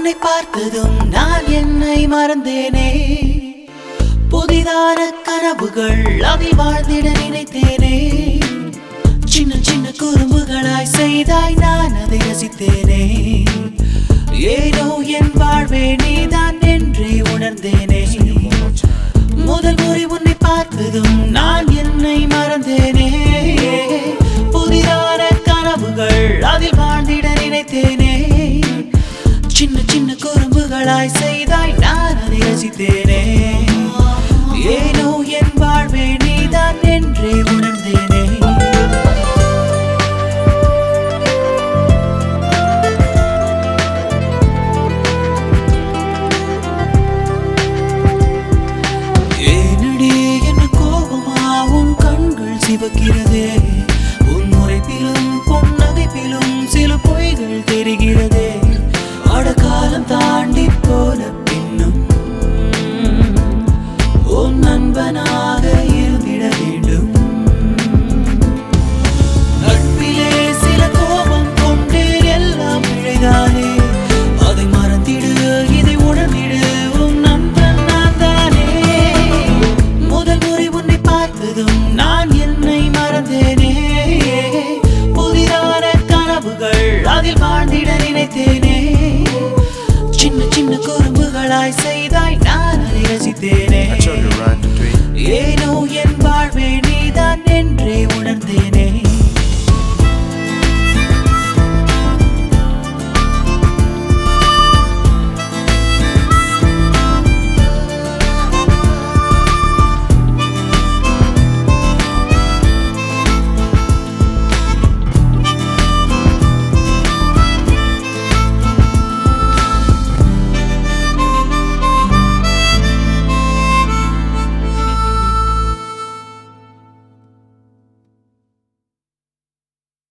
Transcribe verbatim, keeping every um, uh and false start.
உன்னை பார்த்ததும் நான் என்னை மறந்தேனே. புதிதான கனவுகள் அதில் வாழ்ந்திட நினைத்தேனே. சின்ன சின்ன குறும்புகளாய் செய்தாய் நான் அதை ரசித்தேனே. ஏனோ என் வாழ்வே நீதான் என்றே உணர்ந்தேனே. முதல் முறை உன்னை பார்த்ததும் நான் என்னை மறந்தேனே. புதிதான கனவுகள் அதில் வாழ்ந்திட நினைத்தேனே. சின்ன சின்ன குறும்புகளாய் செய்தாய் நான் அதை ரசித்தேனே. ஏனோ என் வாழ்வே நீதான் என்றே உணர்ந்தேனே. ஏனடி என்ன கோபமா உன் கண்கள் சிவக்கிறதே. உன் முறைப்பிலும் பொன்னகைப்பிலும் சில பொய்கள் தெரிகிறதே. அடகாலம் தாண்டி போன பின்னும் உன் நண்பனாக இருந்திட வேண்டும். நட்பிலே சில கோபம் கொண்டு எல்லாம் பிழைதானே. அதை மறந்திடு, இதை உணர்ந்திடு, உன் நண்பன் நான் தானே. முதல் முறை உன்னை பார்த்ததும் நான் என்னை மறந்தேனே. புதிதான கனவுகள் அதில் வாழ்ந்திட நினைத்தேனே. சின்ன சின்ன குறும்புகளாய் செய்தாய் நான் அதை ரசித்தேனே. ஏனோ என் வாழ்வே நீதான் என்றே உணர்ந்தேனே.